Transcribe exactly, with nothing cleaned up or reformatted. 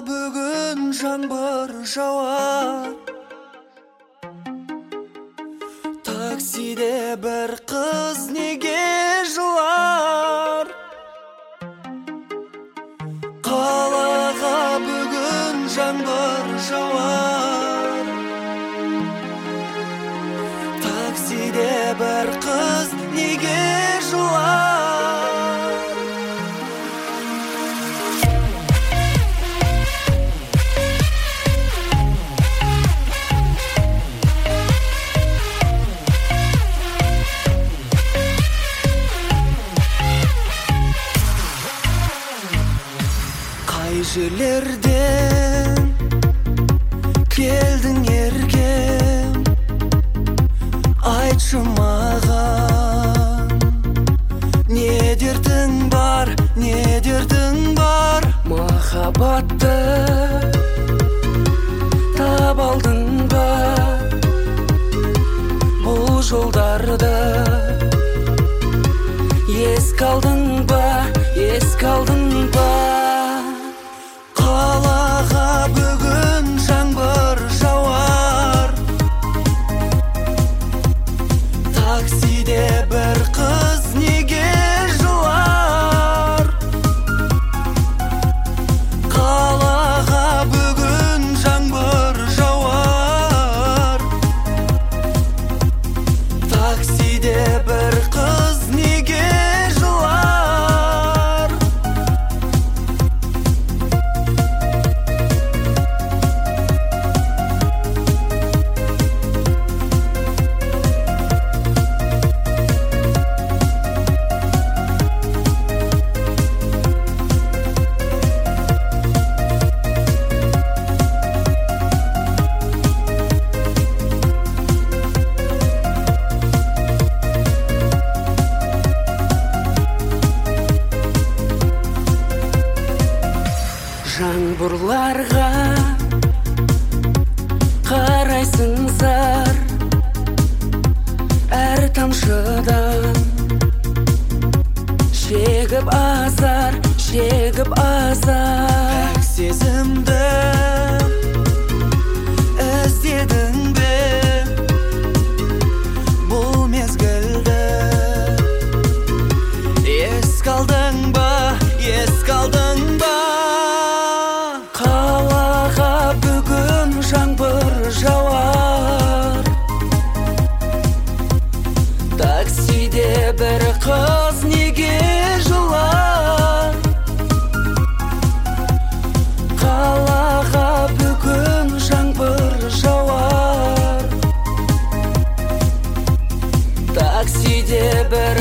бүгін жаңбыр жауар. Таксиде бір қыз неге жылар? Қалаға бүгін жаңбыр жауар. Таксиде бір қыз неге жылар? Қай жерлерден келдің еркем, айтшы маған, не дертің бар, не дертің бар? Махаббатты таба алдың ба бұл жолдарда? Еске алдың ба, еске алдың ба? Қалаға бүгін жаңбыр жауар. Таксиде бір қыз неге жылар? Қалаға бүгін жаңбыр жауар. Таксиде бір қыз неге жылар? Жаңбырларға қарайсың зар, әр тамшыдан шегіп азар, шегіп азар. Пәк сезімді іздедің бе бұл мезгілді? Еске алдың ба, еске алдың ба? Қалаға бүгін жаңбыр жауар. Таксиде бір қыз неге жылар? Қалаға бүгін жаңбыр жауар. Таксиде бір